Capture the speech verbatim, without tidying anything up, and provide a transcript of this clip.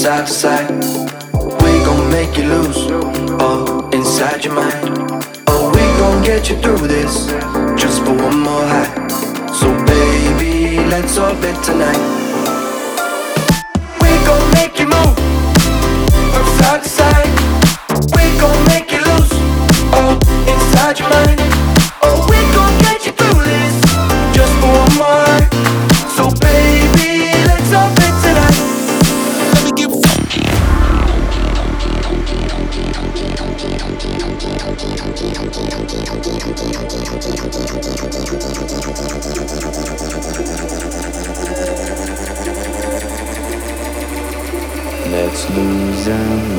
side to side. We gon' make you lose all inside your mind. Oh, we gon' get you through this just for one more high. So baby, let's orbit tonight. We gon' make you move from side to side. We gon' make you lose all inside your mind. Oh, we gon' get you through this just for one more high. So baby, let's orbit tonight. Let me get Let's lose our